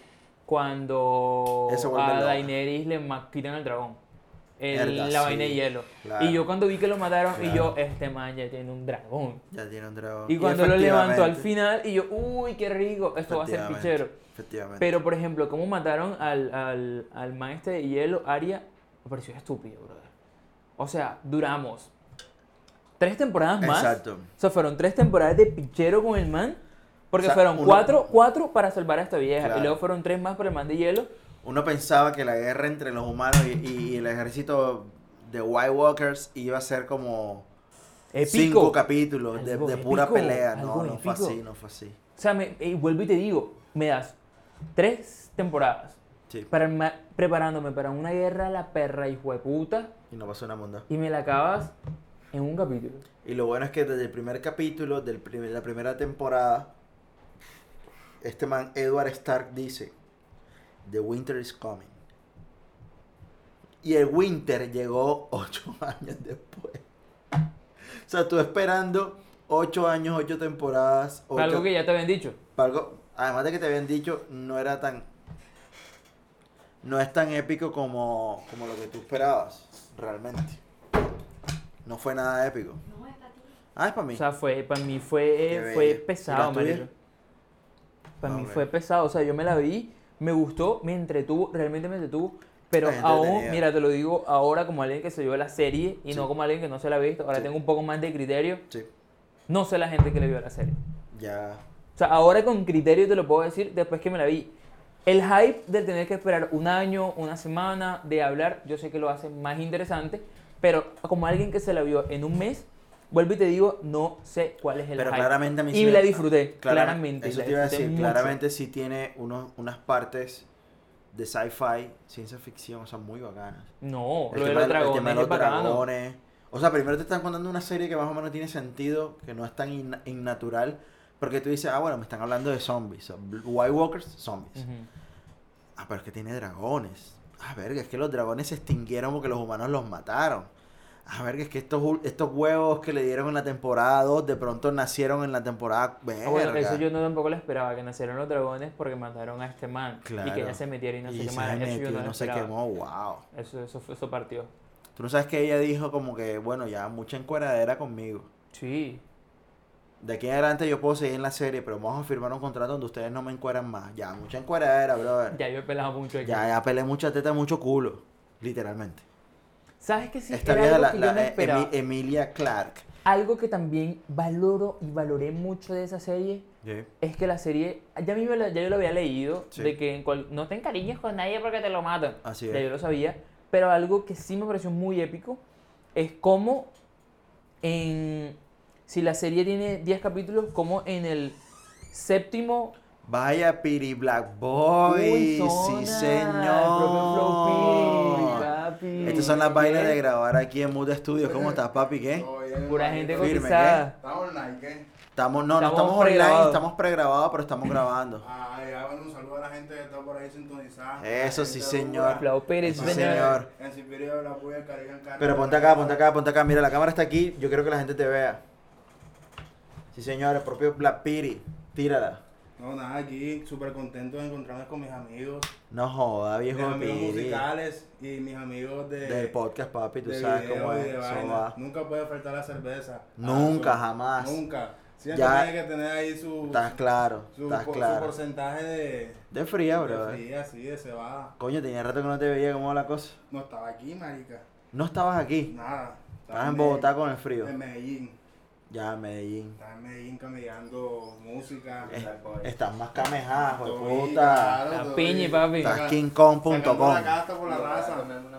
cuando Eso vuelve a loco. Daenerys le quitan el dragón. Verdad, La sí, vaina de hielo. claro. Y yo cuando vi que lo mataron y yo, Claro. este man ya tiene un dragón. Ya tiene un dragón. Y cuando lo levantó al efectivamente- final y yo, uy, qué rico, esto va a ser efectivamente, pichero. Efectivamente. Pero por ejemplo, cómo mataron al man este de hielo, Arya, me pareció estúpido, brother. O sea, duramos 3 temporadas más. Exacto. O sea, fueron 3 temporadas de pichero con el man. Porque O sea, fueron uno- 4 para salvar a esta vieja. Claro. Y luego fueron 3 más para el man de hielo. Uno pensaba que la guerra entre los humanos y el ejército de White Walkers iba a ser como Épico. 5 capítulos de Algo pura épico, pelea. algo No fue épico. así, no fue así. O sea, vuelvo y te digo, me das 3 temporadas Sí. preparándome para una guerra a la perra hijo de puta Y no pasó una monda. y me la acabas en un capítulo. Y lo bueno es que desde el primer capítulo, la primera temporada, este man, Edward Stark, dice: The winter is coming. Y el winter llegó 8 años después. O sea, tú esperando 8 años, 8 temporadas. Fue algo que ya te habían dicho. Además de que te habían dicho, no es tan épico como lo que tú esperabas, realmente. No fue nada épico. Ah, es para mí. O sea, para mí Qué fue bello. ¿Y pesado, la tuya? marico. Para mí Ok. fue pesado. O sea, yo me la vi, me gustó, me entretuvo, realmente me entretuvo. Pero Es aún, entretenida. mira, te lo digo ahora como alguien que se vio la serie y Sí. no como alguien que no se la ha visto. Ahora Sí. tengo un poco más de criterio. Sí, No sé la gente que le vio la serie. ya. O sea, ahora con criterio te lo puedo decir después que me la vi. El hype de tener que esperar un año, una semana, de hablar, yo sé que lo hace más interesante, pero como alguien que se la vio en un mes, vuelvo y te digo, no sé cuál es el Pero hype. claramente a mí y sí me- la disfruté, claramente. Eso la te iba a disfruté decir, mucho. claramente sí tiene unas partes de sci-fi, ciencia ficción, o sea, muy bacanas. No, El lo de tema los del- el tema dragones de es los bacano. dragones. O sea, primero te están contando una serie que más o menos tiene sentido, que no es tan innatural, porque tú dices, bueno, me están hablando de zombies, o White Walkers, zombies. Ujú. Pero es que tiene dragones. Verga, es que los dragones se extinguieron porque los humanos los mataron. Verga, es que estos huevos que le dieron en la temporada 2 de pronto nacieron en la temporada. Verga. Bueno, eso yo no tampoco lo esperaba, que nacieron los dragones porque mataron a este man. Y Claro. que ella se metiera y no Y se se quemara. Eso metió yo y no lo no se esperaba. quemó, wow. Eso partió. Tú no sabes que ella dijo como que, bueno, ya mucha encueradera conmigo. Sí. De aquí en adelante yo puedo seguir en la serie, pero vamos a firmar un contrato donde ustedes no me encueran más. Ya, mucha encueradera, brother. Ya yo he pelado mucho aquí. Ya pelé mucha teta, mucho culo. Literalmente. ¿Sabes qué sí? Esta Era vieja, algo que yo no esperaba. Emilia Clarke. Algo que también valoro y valoré mucho de esa serie es que la serie, ya yo lo había leído, Sí. de que no te encariñes con nadie porque te lo matan. Así Ya es. yo lo sabía, pero algo que sí me pareció muy épico es cómo si la serie tiene 10 capítulos, como en el séptimo Vaya Piri Black Boy, Uy, sí zona, el propio Flow Piri, señor. papi. Estas son las vainas ¿Qué? de grabar aquí en Mood Studios. ¿Cómo estás, papi? ¿Qué? Todo bien, Pura hermanito. gente Firme, cotizada. ¿Estamos online, qué? No Estamos estamos online, pregrabados. estamos pregrabados, pero estamos grabando. Ya, bueno, un saludo a la gente que está por ahí sintonizada. Eso La sí, gente señor. dura. Flow Piri, sí, Sí, señor. señor. En Siberia de la Puya, Caribe, Pero ponte acá. Mira, la cámara está aquí. Yo quiero que la gente te vea. Sí, señor, el propio Black Piri. Tírala. No, nada, aquí súper contento de encontrarme con mis amigos. No joda, Mis viejo amigos Piri. musicales y mis amigos Del podcast, papi, tú de sabes video cómo y es. de Eso vaina. va. Nunca puede faltar la cerveza. Nunca, Eso, jamás. Nunca. Siempre Ya- tiene que tener ahí su, Estás claro, su, estás su claro. porcentaje De fría, de bro. fría, sí, de cebada. Coño, tenía rato que no te veía, ¿cómo va la cosa? No estaba aquí, marica. No estabas aquí. Nada. Estabas en Bogotá con el frío. En Medellín. Ya, Medellín. Estaba en Medellín camellando música. Estás más camejada, hijo de Todo puta. claro, La todo piña, bien. papi. Estás Sacando kingkong.com. la casta por la raza.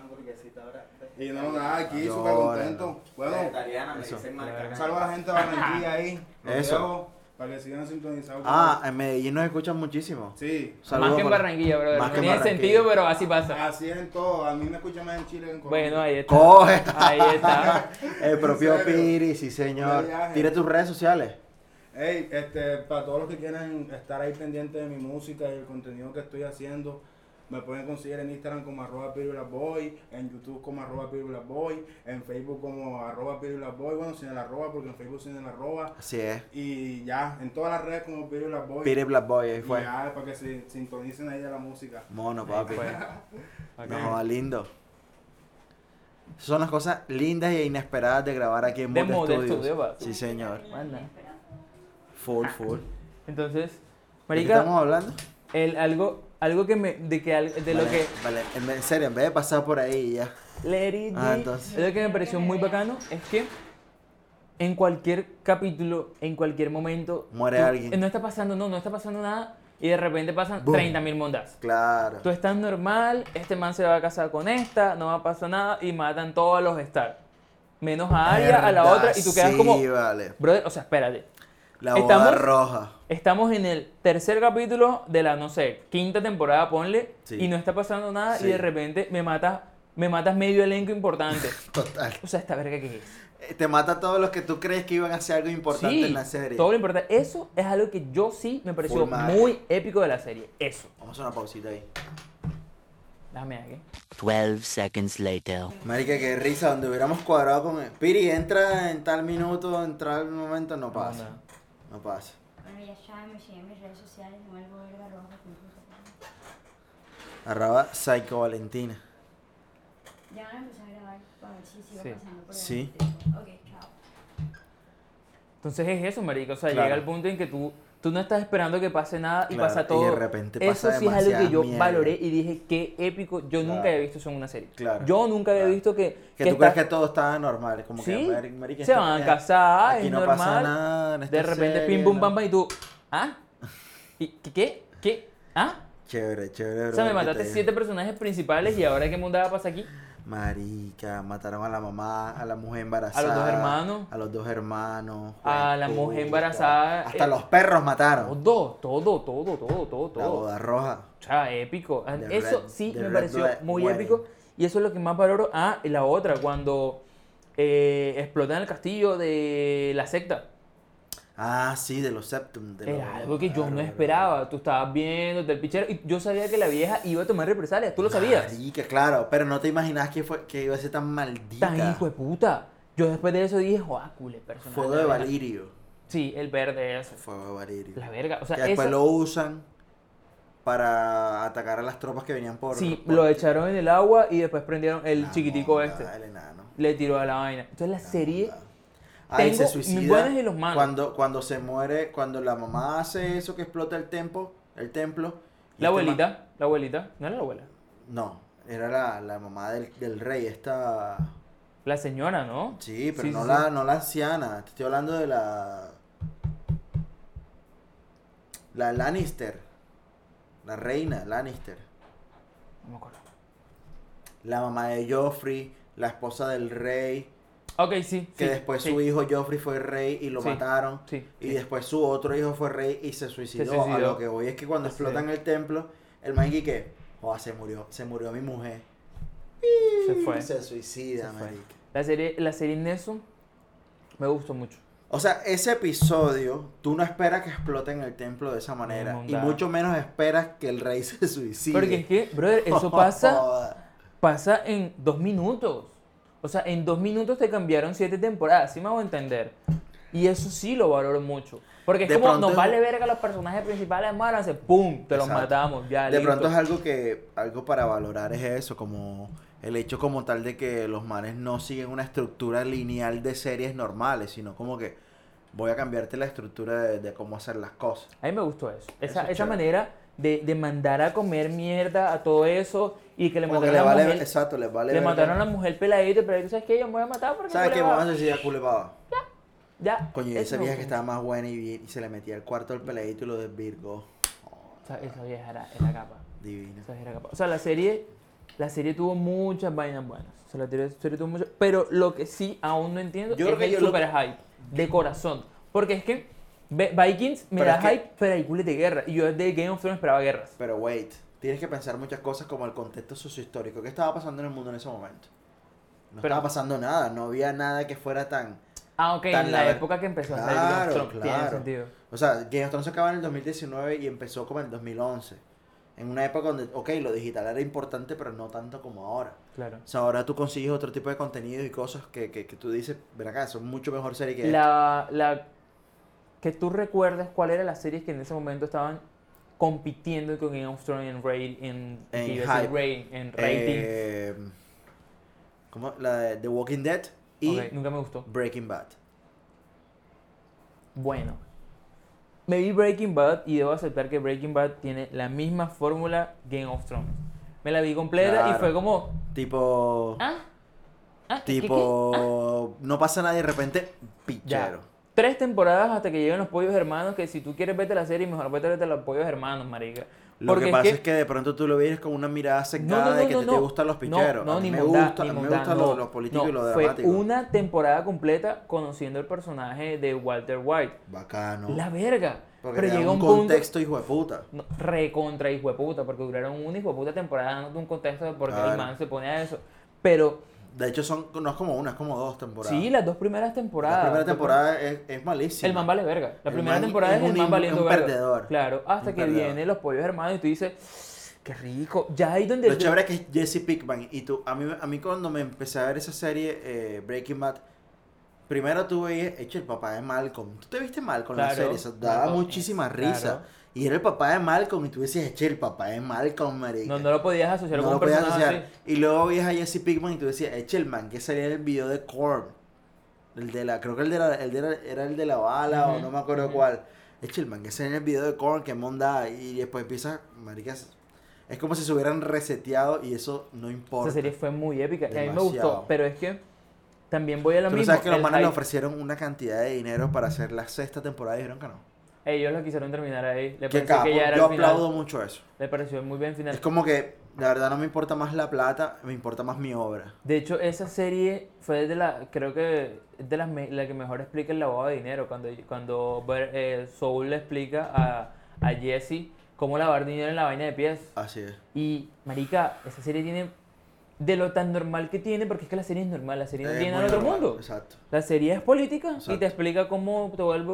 Y no, nada, aquí Llora. súper contento. Bueno, Eso. un saludo a la gente de Barranquilla ahí. Los Eso. dejo para que sigan sintonizados. En Medellín nos escuchan muchísimo. Sí, Saludos Más que en para- Barranquilla, brother. Más No que en tiene Barranquilla. sentido, pero así pasa. así es en todo. A mí me escuchan más en Chile que en Colombia. Bueno, ahí está. Coge. Ahí está. El propio ¿En serio? Piri, sí señor. De viaje. Tira tus redes sociales. Hey, para todos los que quieran estar ahí pendientes de mi música y el contenido que estoy haciendo, me pueden conseguir en Instagram como @piriblackboy, en YouTube como @piriblackboy, en Facebook como @piriblackboy, bueno, sin el arroba, porque en Facebook sin el arroba, Así es. y ya, en todas las redes como piriblackboy. Piri Black Boy, ahí Y fue. ya, para que se sintonicen ahí a la música. Mono, papi. Fue. No joda, lindo. Son las cosas lindas e inesperadas de grabar aquí en De Mood Mood Studios. Studio, pa. Sí, señor. Manda. Full, full. Entonces, ¿De qué marica, estamos hablando? algo que me, de lo que, Vale, en serio, en vez de pasar por ahí y ya. let it be, Entonces. lo que me pareció muy bacano es que en cualquier capítulo, en cualquier momento, Muere alguien. no está pasando nada y de repente pasan Boom. 30.000 mondas. Claro. Tú estás normal, este man se va a casar con esta, no va a pasar nada y matan todos los Stark. Menos a Arya, a la Verdad, otra y tú quedas sí, como, vale. brother, o sea, espérate. La boda estamos- roja. Estamos en el tercer capítulo de la, no sé, quinta temporada, ponle, Sí. y no está pasando nada Sí. y de repente me matas medio elenco importante. Total. O sea, esta verga que es. Te mata a todos los que tú crees que iban a hacer algo importante Sí, en la serie. todo lo importante. Eso es algo que yo sí me pareció Full madre. muy épico de la serie. Eso. Vamos a hacer una pausita ahí. Déjame aquí. 12 seconds later. Marica, qué risa, donde hubiéramos cuadrado con él. Piri, entra en tal minuto, en tal momento, no pasa. No pasa. Bueno, ya saben, me siguen en mis redes sociales, no algo verga roja. Arroba Psycho Valentina. Ya van a empezar a grabar para ver si sigo Sí. pasando por Sí. el Ok, chao. Entonces es eso, marico. O sea, Claro. llega el punto en que tú no estás esperando que pase nada y Claro, pasa y todo. de repente eso pasa sí es algo que demasiada yo mierda. valoré y dije, qué épico. Yo nunca Claro. había visto eso en una serie. Claro. Yo nunca había Claro. visto que Que tú está- crees que todo estaba normal. Como Sí, que, marica, se esto- van a casar, aquí es no normal. pasa nada. en esta De repente, serie, pim, pum, ¿no? pam, pam, y tú, ¿ah? ¿Y qué? ¿Qué? ¿Ah? Chévere, chévere. O sea, me bro, que mataste te- 7 personajes principales y ahora qué mundada pasa aquí. Marica, mataron a la mamá, a la mujer embarazada. A los dos hermanos. A los dos hermanos. A la jueputa. mujer embarazada, Hasta los perros mataron. Todo. La boda roja. O sea, épico. The Eso Red- sí The me Red pareció Wedding. muy épico. Y eso es lo que más valoro. Ah, y la otra, cuando explotan el castillo de la secta. Ah, sí, de los Septum. De Era los- algo que yo no claro, esperaba. Tú estabas viendo del pichero y yo sabía que la vieja iba a tomar represalias. ¿Tú lo sabías? Marica, claro, pero no te imaginas que iba a ser tan maldita. Tan hijo de puta. Yo después de eso dije, joder, cule, personaje. Fuego de Valirio. Sí, el verde, eso. Fuego de Valirio. La verga. O sea, que después esa- lo usan para atacar a las tropas que venían por... sí, por- lo echaron en el agua y después prendieron el La chiquitico monda, este. El enano. Le tiró a la vaina. Entonces la serie... monda. Ahí se Tengo suicida. mis buenos y los malos. Cuando se muere, cuando la mamá hace eso que explota el templo. y La este abuelita, ¿no era la abuela? No, era la mamá del rey, esta... La señora, ¿no? Sí, pero Sí, no, sí, la, sí. no la anciana, te estoy hablando de la Lannister, la reina Lannister, No me acuerdo. la mamá de Joffrey, la esposa del rey, Ok, sí. Que sí, después sí. su hijo Joffrey fue rey y lo Sí, mataron. sí, Y sí. después su otro hijo fue rey y se suicidó. suicidó. A lo que voy es que cuando Sí. explotan el templo, el man que, oh, se murió mi mujer. Se fue. Se suicida, Se fue. marica. La serie Neso me gustó mucho. O sea, ese episodio, tú no esperas que exploten el templo de esa manera. Y Mondada. mucho menos esperas que el rey se suicide. Porque es que, brother, eso pasa en 2 minutos. O sea, en 2 minutos te cambiaron 7 temporadas, ¿sí me hago entender? Y eso sí lo valoro mucho. Porque es De como, pronto nos es- vale verga los personajes principales, muéranse, ¡pum! Te los Exacto. matamos, ya, De listo. pronto es algo para valorar es eso, como el hecho como tal de que los manes no siguen una estructura lineal de series normales, sino como que voy a cambiarte la estructura de cómo hacer las cosas. A mí me gustó eso. Eso Esa es chévere. manera de mandar a comer mierda a todo eso y que le Como que mataron le a la vale, mujer. exacto, les vale Le verga. mataron a la mujer peladita, el peladito, ¿sabes qué? Yo me voy a matar porque ¿Sabes qué? culebaba. Vamos a decir a culepaba. Ya. Coño, y eso esa me vieja que gustó estaba más buena y se le metía al cuarto del peladito y lo desvirgó. mucho. Esa vieja era capa. Divino. Esa vieja era capa. O sea, la serie tuvo muchas vainas buenas. O sea, la serie tuvo muchas. Pero lo que sí aún no entiendo Yo creo es que el yo lo- super hype de corazón. Porque es que Vikings me Pero da es que- hype, pero hay cules de guerra. Y yo de Game of Thrones esperaba guerras. Pero wait, tienes que pensar muchas cosas como el contexto sociohistórico. ¿Qué estaba pasando en el mundo en ese momento? No Pero- estaba pasando nada, no había nada que fuera tan... Ah, ok, Tan en la la- época que empezó a salir Game of Claro, Thrones. Tiene claro. sentido. O sea, Game of Thrones se acaba en el 2019 y empezó como en el 2011. En una época donde, ok, lo digital era importante, pero no tanto como ahora. Claro. O sea, ahora tú consigues otro tipo de contenido y cosas que tú dices, ven acá, son mucho mejor serie que Que tú recuerdes cuál era las series que en ese momento estaban compitiendo con Game of Thrones en hype. en rating. ¿Cómo? La de The Walking Dead y Ok, nunca me gustó. Breaking Bad. Bueno, me vi Breaking Bad y debo aceptar que Breaking Bad tiene la misma fórmula Game of Thrones. Me la vi completa y Claro. fue como, Tipo... ¿ah? Tipo... No pasa nada y de repente, Ya. pichero. 3 temporadas hasta que lleguen los Pollos Hermanos, que si tú quieres vete la serie, mejor vete a los Pollos Hermanos, marica. Lo Porque que pasa es que de pronto tú lo ves con una mirada secada de que te gustan los picheros. No, a mí ni me mondá, gusta, ni a mí me mondá, gustan no, los políticos no, y los fue dramáticos. una temporada completa conociendo el personaje de Walter White. Bacano. La verga. Porque Pero te da llega un un punto... contexto hijo de puta. No, recontra hijo de puta, porque duraron una hijo de puta temporada dándote un contexto de por qué Claro. el man se pone a eso. Pero De hecho, no es como una, es como 2 temporadas. sí, las 2 primeras temporadas. La primera las dos temporada es malísima. El man vale verga. La El primera man temporada es es el man un valiendo verga. perdedor. Claro, hasta Un que perdedor. vienen los Pollos Hermanos y tú dices, qué rico. Ya ahí donde... Lo chévere es que es Jesse Pinkman. Y tú, a mí cuando me empecé a ver esa serie, Breaking Bad, primero tú veías, hecho el papá de Malcolm. ¿Tú te viste Malcolm en la Claro, serie? Eso daba claro, muchísima claro. risa. Y era el papá de Malcolm y tú decías, eche el papá de Malcolm, marica. No lo podías asociar No con lo un podías personaje asociar. así. Y luego veías a Jesse Pinkman y tú decías, eche el man que salía en el video de Korn. Creo que era el de la bala o Ujú, no me acuerdo ujú. cuál. Eche el man que salía en el video de Korn, que monda. Y después empieza, maricas. Es como si se hubieran reseteado y eso no importa. Esa serie fue muy épica y a mí me Demasiado. gustó, pero es que también voy a lo Tú no mismo. sabes que los el manes le hype. ofrecieron una cantidad de dinero para hacer la 6ª temporada y dijeron que no. Ellos lo quisieron terminar ahí. Le Qué pareció capo. que ya era Yo el final. aplaudo mucho eso. Le pareció muy bien final. Es como que, la verdad, no me importa más la plata, me importa más mi obra. De hecho, esa serie fue creo que es de la que mejor explica el lavado de dinero. Cuando Saul le explica a Jesse cómo lavar dinero en la vaina de pies. Así es. Y, marica, esa serie tiene de lo tan normal que tiene, porque es que la serie es normal, la serie no Es tiene muy nada del otro normal, mundo. Exacto. La serie es política y Exacto. te explica cómo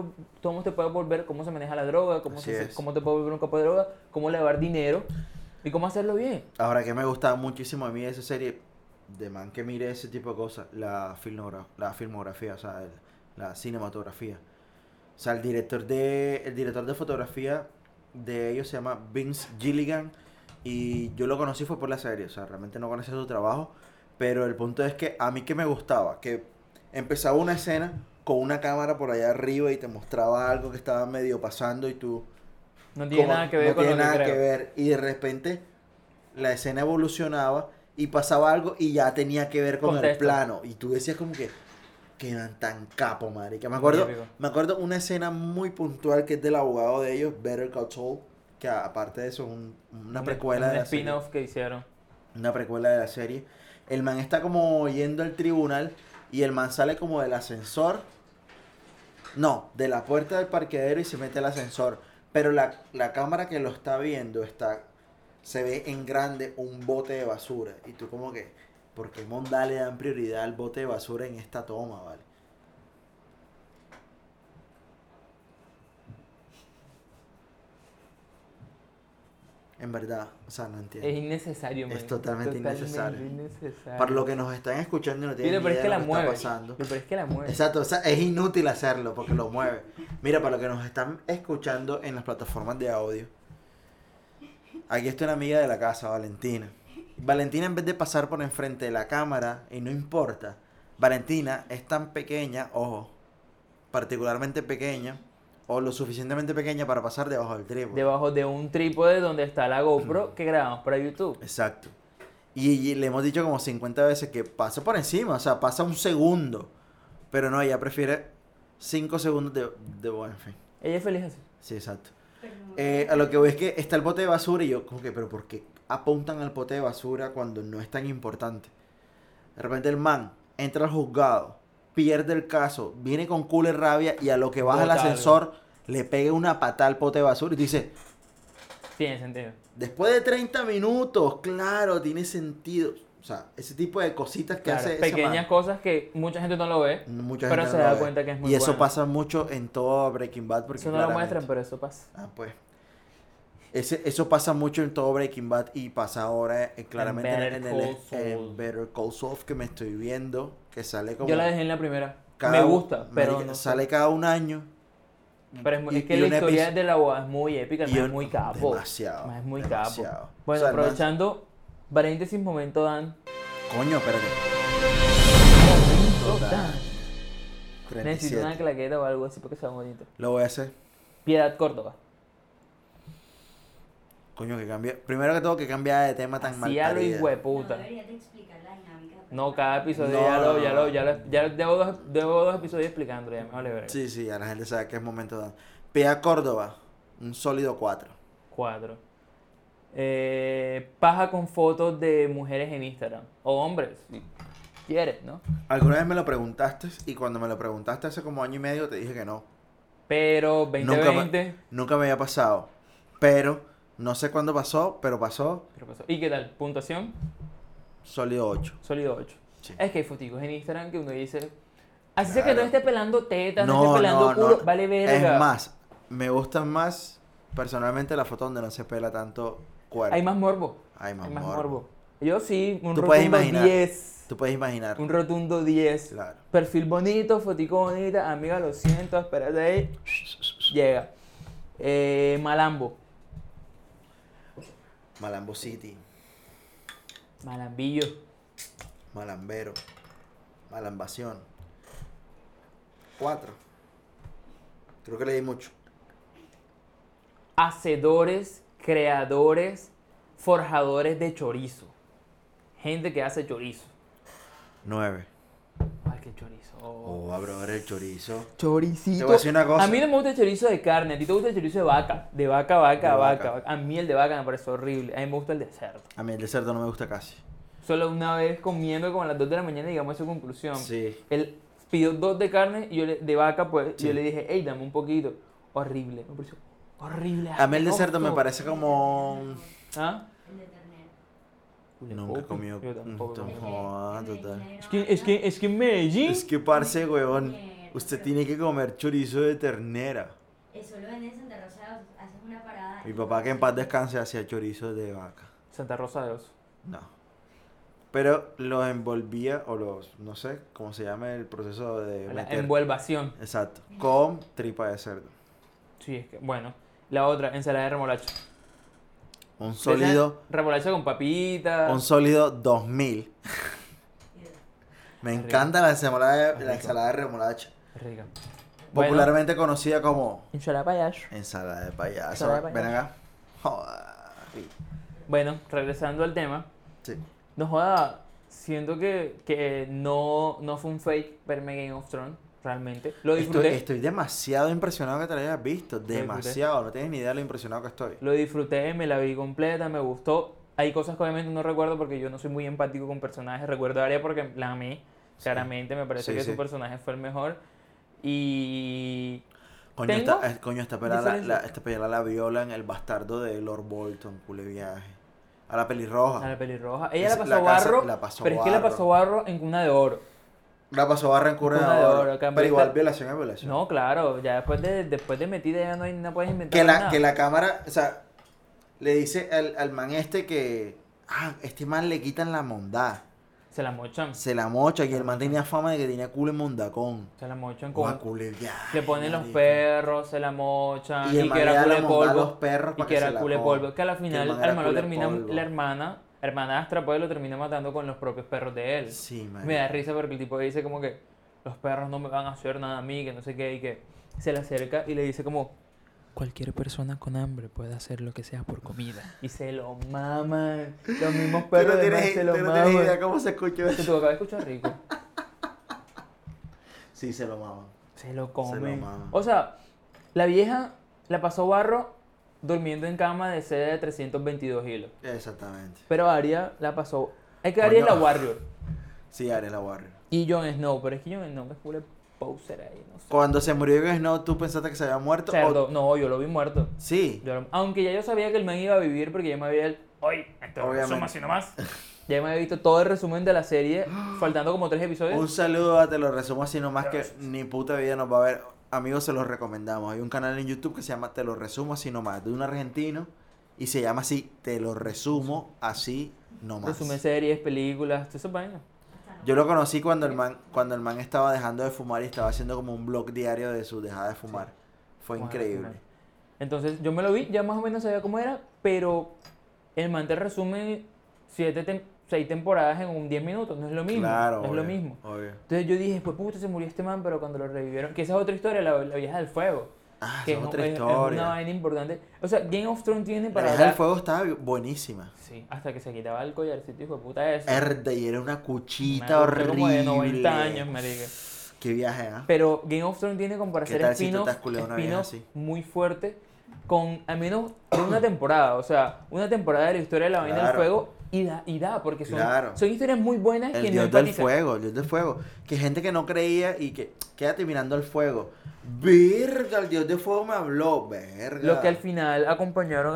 te puede volver, cómo se maneja la droga, Así es. cómo te puede volver un capo de droga, cómo lavar dinero y cómo hacerlo bien. Ahora que me gusta muchísimo a mí esa serie, de man que mire ese tipo de cosas, la filmografía, o sea, la cinematografía. O sea, el director de fotografía de ellos se llama Vince Gilligan y yo lo conocí fue por la serie, o sea, realmente no conocía su trabajo, pero el punto es que a mí que me gustaba, que empezaba una escena con una cámara por allá arriba y te mostraba algo que estaba medio pasando y tú... No tiene como nada que ver no con tiene lo que nada creo. que ver y de repente la escena evolucionaba y pasaba algo y ya tenía que ver con el Contexto. plano y tú decías como que eran tan capo, marica. Muy épico. Me acuerdo una escena muy puntual que es del abogado de ellos, Better Call Saul, que aparte de eso es una precuela Un de la serie. spin-off que hicieron. Una precuela de la serie. El man está como yendo al tribunal y el man sale como del ascensor. No, de la puerta del parqueadero y se mete al ascensor. Pero la cámara que lo está viendo se ve en grande un bote de basura. Y tú como que, ¿por qué Mondá le dan prioridad al bote de basura en esta toma, vale? En verdad, o sea, no entiendo. Es innecesario, Es man. totalmente innecesario. innecesario. Para los que nos están escuchando y no Sí, tienen lo ni peor es idea que de la lo que está mueve. pasando. Lo peor es que la mueve. Exacto, o sea, es inútil hacerlo porque lo mueve. Mira, para los que nos están escuchando en las plataformas de audio, aquí está una amiga de la casa, Valentina. Valentina, en vez de pasar por enfrente de la cámara, y no importa, Valentina es tan pequeña, ojo, particularmente pequeña, o lo suficientemente pequeña para pasar debajo del trípode. Debajo de un trípode donde está la GoPro que grabamos para YouTube. Exacto. Y le hemos dicho como 50 veces que pasa por encima, o sea, pasa un segundo. Pero no, ella prefiere 5 segundos en fin. Ella es feliz así. Sí, exacto. Pero A lo que voy es que está el bote de basura y yo como que, pero ¿por qué apuntan al bote de basura cuando no es tan importante? De repente el man entra al juzgado, pierde el caso, viene con culo y rabia y a lo que baja el Bota algo. ascensor le pega una patada al bote de basura y tú dices, Tiene sentido. después de 30 minutos, claro, tiene sentido. O sea, ese tipo de cositas que Claro, hace ese pequeñas man, cosas que mucha gente no lo ve, mucha pero gente se no lo da ve. cuenta que es muy Y eso bueno. pasa mucho en todo Breaking Bad porque Eso no lo claramente- muestran, pero eso pasa. Ah, pues. Eso pasa mucho en todo Breaking Bad y pasa ahora claramente Better en Call Saul. en Better Call Saul que me estoy viendo, que sale como... Yo la dejé en la primera. cada- Me gusta, pero marica, no sé. sale cada un año. Pero es, Y- es que y la un historia episo- de la boda es muy épica, el y man un- es muy capo. demasiado, El man es muy demasiado. capo. Bueno, O sea, el man- aprovechando, paréntesis, momento Dan. Coño, espérate. Momento Dan. 37. Necesito una claqueta o algo así porque sea bonito. Lo voy a hacer. Piedad Córdoba. Coño, que cambia. Primero que todo, que cambia de tema tan mal. Así a lo parida. no hijueputa. deberías de explicar la dinámica. No, cada episodio No, ya debo dos episodios explicándolo, ya me vale ver. Sí, sí, a la gente sabe que es momento de... Pia Córdoba, un sólido 4. 4. Paja con fotos de mujeres en Instagram. O hombres, si quieres, ¿no? Alguna vez me lo preguntaste y cuando me lo preguntaste hace como año y medio te dije que no. Pero 2020. Nunca me había pasado. Pero, no sé cuándo pasó, pero pasó ¿Qué pasó? ¿Y qué tal? ¿Puntuación? sólido 8. Sólido 8. Sí. Es que hay foticos en Instagram que uno dice. Así sea que Claro. no esté pelando tetas, no esté pelando culo, vale verga. Es más, me gustan más personalmente las fotos donde no se pela tanto cuerpo. Hay más morbo. Hay más Hay más morbo. morbo. Yo sí, un Tú puedes rotundo imaginar. 10. Tú puedes imaginar. Un rotundo 10. Claro. Perfil bonito, fotico bonita, amiga, lo siento, espérate ahí. Llega. Malambo. Malambo City, Malambillo. Malambero, Malambación. 4. Creo que le di mucho. Hacedores, creadores, forjadores de chorizo. Gente que hace chorizo. 9. Ay, qué chorizo. Oh, abro ahora el chorizo. Choricito. Te voy a decir una cosa. A mí no me gusta el chorizo de carne, a ti te gusta el chorizo de vaca. De vaca. De vaca. A mí el de vaca me parece horrible. A mí me gusta el de cerdo. A mí el de cerdo no me gusta casi. Solo una vez comiendo como a las 2 de la mañana llegamos a esa conclusión. Sí. Él pidió 2 de carne y de vaca, pues Sí. yo le dije, hey, dame un poquito. Horrible. Me pareció horrible. A mí el de cerdo me asqueroso. parece como... ¿Ah? El de ternera. Nunca he comido Yo tampoco. un joda, total. Es que en Medellín. Es que parce, huevón, usted tiene que comer chorizo de ternera. Eso lo venden en Santa Rosa, haces una parada. Mi papá, que en paz descanse, hacía chorizo de vaca. Santa Rosa de Oso. No. Pero los envolvía, o los, no sé cómo se llama el proceso de La meter. envuelvación. Exacto. Con tripa de cerdo. Sí, es que, bueno. La otra, ensalada de remolacha. Un sólido, Remolacha con papitas. un sólido 2000. Me Es rico. encanta la ensalada Es de, la rico. ensalada de remolacha. Rica. Popularmente conocida como Ensalada payaso. ensalada de payaso. Ensalada de Ven payaso. acá. Joder. Bueno, regresando al tema. Sí. No joda, siento que no fue un fake verme Game of Thrones, realmente. Lo disfruté. Estoy demasiado impresionado que te lo hayas visto. disfruté. Demasiado. No tienes ni idea de lo impresionado que estoy. Lo disfruté, me la vi completa, me gustó. Hay cosas que obviamente no recuerdo porque yo no soy muy empático con personajes. Recuerdo a Arya porque la amé. Claramente me parece Sí, que sí. su personaje fue el mejor. Y Coño, tengo esta pelada diferencias. esta pelada la violan el bastardo de Lord Bolton, cule viaje. A la pelirroja. A la pelirroja. Ella Es- la la pasó casa- barro, la pasó pero es que la barro. pasó barro en cuna de oro. La pasó barra en cuna Cuna de de oro. oro, cambio Pero igual esta- violación es violación. No, claro, ya después de metida ya no puedes inventar Que nada. la cámara, o sea, le dice al man este que, este man le quitan la mondá. Se la mochan. Se la mocha y Se el la man mochan. tenía fama de que tenía culo en mondacón. Se la mochan Guau, con... culo de viaje, Le ponen los marico. perros, se la mochan, Y el y man que le era da la culé mondá a polvo. los perros Y para que que se era la culé coman. polvo. Que a la Que el final man al era man lo culé termina, polvo. la hermanastra pues lo termina matando con los propios perros de él. Sí, man. Me da risa porque el tipo dice como que los perros no me van a hacer nada a mí, que no sé qué, y que se le acerca y le dice como cualquier persona con hambre puede hacer lo que sea por comida. Y se lo maman. Los mismos Tú perros no de man tienes, se lo tú no tienes idea maman. cómo se escuchó Que eso. tú acabas de escuchar rico. Sí, se lo maman. Se lo come. maman. O sea, la vieja la pasó barro durmiendo en cama de seda de 322 hilos. Exactamente. Pero Arya la pasó. Es que Arya es la Coño. Warrior. Sí, Aria la Warrior. Y Jon Snow, pero es que Jon Snow es puro poser ahí, no sé. Cuando se murió Jon Snow, ¿tú pensaste que se había muerto? Cerdo. No, yo lo vi muerto. Sí. Aunque ya yo sabía que el man iba a vivir porque ya me había... Hoy, esto Obviamente. resumo así nomás. Ya me había visto todo el resumen de la serie, faltando como 3 episodios. Un saludo a Te lo resumo así nomás que ni puta vida nos va a ver. Amigos, se los recomendamos. Hay un canal en YouTube que se llama Te lo resumo así nomás, de un argentino. Y se llama así, Te lo resumo así nomás. Resumen series, películas, todo eso vaina. Yo lo conocí cuando el man estaba dejando de fumar y estaba haciendo como un blog diario de su dejada de fumar. Fue Bueno, increíble. Entonces yo me lo vi, ya más o menos sabía cómo era, pero el man te resume 6 temporadas en 10 minutos, no es lo mismo. Claro, no es obvio, lo mismo. obvio. Entonces yo dije, pues puta, se murió este man, pero cuando lo revivieron, que esa es otra historia, la vieja del fuego. Ah, Que esa es, es otra es una historia. vaina importante. O sea, Game of Thrones tiene La para vieja del dar- fuego estaba buenísima. Sí, hasta que se quitaba el collarcito, hijo de puta eso. Herde y era una cuchita Una cosa horrible. como de 90 años, marica. Qué viaje, ¿ah? Pero Game of Thrones tiene como para ¿Qué hacer tal si tú spin-off te has culeado una vieja así? muy fuerte con al menos de una temporada. O sea, una temporada de la historia de la vaina del Claro. fuego y da, porque son, Claro. son historias muy buenas El que no dios del empatizan. fuego, el dios del fuego. Que gente que no creía y que quédate mirando el fuego. Verga, el dios del fuego me habló. Verga. Los que al final acompañaron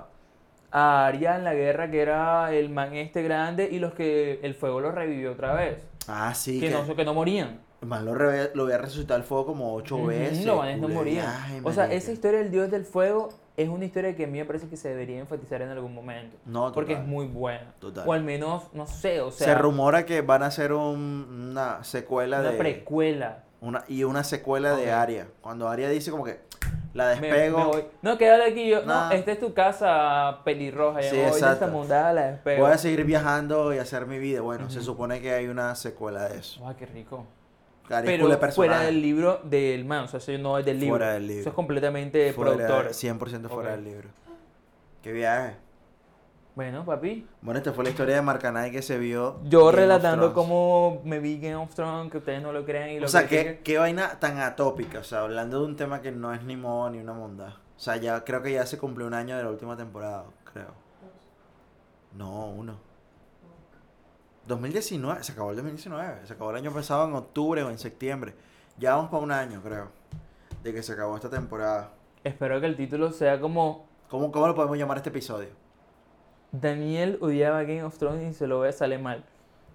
a Arya en la guerra, que era el man este grande, y los que el fuego lo revivió otra vez. Ah, sí. Que no morían. El man lo había resucitado el fuego como 8 Ujú, veces. los manes no Cule morían. viaje, O sea, marica. esa historia del dios del fuego es una historia que a mí me parece que se debería enfatizar en algún momento. No, Porque es total. muy buena. Total. O al menos, no sé, o sea, Se rumora que van a hacer una secuela una de. precuela. Una secuela de Ok. Aria. Cuando Aria dice como que la Me despego. voy. No, quédate aquí. No, Nah. esta es tu casa pelirroja. Ya Sí, me voy de exacto. esta mondada, la despego. Voy a seguir viajando y hacer mi vida. Bueno, se Ujú. supone que hay una secuela de eso. Guau, qué rico. Aria es Pero cule fuera personaje. del libro del man, o sea, eso no es del libro. Fuera del libro. Eso es completamente Fuera- productor. 100% fuera Ok. del libro. Qué viaje. Bueno, papi, Bueno, esta fue la historia de Marcanay que se vio. yo Game of relatando Thrones. cómo me vi Game of Thrones, que ustedes no lo crean y lo O sea, critiquen. qué vaina tan atópica. O sea, hablando de un tema que no es ni moda ni una monda. O sea, ya creo que ya se cumplió un año de la última temporada, creo. No, 1. 2019, se acabó el 2019. Se acabó el año pasado en octubre o en septiembre. Ya vamos para un año, creo, de que se acabó esta temporada. Espero que el título sea como ¿Cómo lo podemos llamar a este episodio? Daniel odiaba Game of Thrones y se lo ve, sale mal.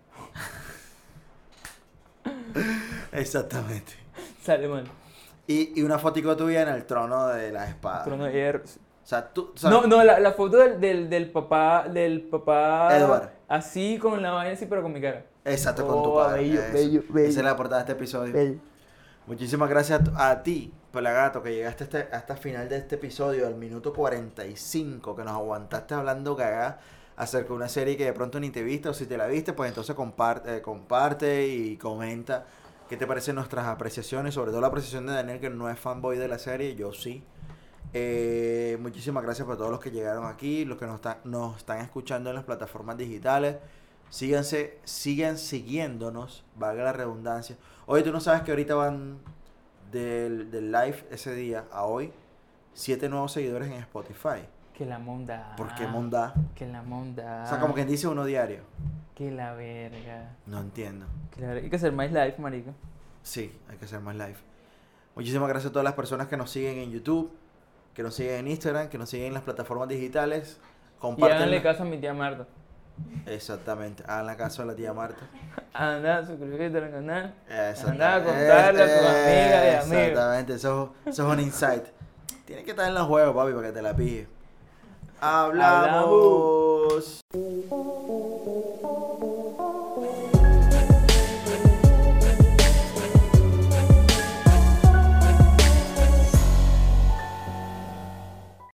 Exactamente. Sale mal. Y una fotico tuya en el trono de las espadas. Trono de hierro. O sea, tú... o sea, No, no, la foto del papá, Edward. así con la vaina así, pero con mi cara. Exacto, con tu Oh, padre. bello, eso. bello, bello. Esa es la portada de este episodio. Bello. Muchísimas gracias a ti, Pelagato, que llegaste hasta el final de este episodio, al minuto 45, que nos aguantaste hablando cagá acerca de una serie que de pronto ni te viste, o si te la viste, pues entonces comparte y comenta qué te parecen nuestras apreciaciones, sobre todo la apreciación de Daniel, que no es fanboy de la serie, yo sí. Muchísimas gracias por todos los que llegaron aquí, los que nos están escuchando en las plataformas digitales. Sigan siguiéndonos, valga la redundancia. Oye, tú no sabes que ahorita van del live ese día a hoy 7 nuevos seguidores en Spotify. Que la monda. ¿Por qué monda? Que la monda. O sea, como quien dice uno diario. Que la verga. No entiendo. Que la verga. Hay que hacer más live, marico. Sí, hay que hacer más live. Muchísimas gracias a todas las personas que nos siguen en YouTube, que nos siguen en Instagram, que nos siguen en las plataformas digitales. Y háganle Compártanla. caso a mi tía Marta. Exactamente. Hagan caso a la tía Marta. Anda, suscríbete al canal. Exactamente. Anda a contarle a tu amiga y amigo. Exactamente. Eso es un insight. Tienes que estar en los juegos, papi, para que te la pille. Hablamos.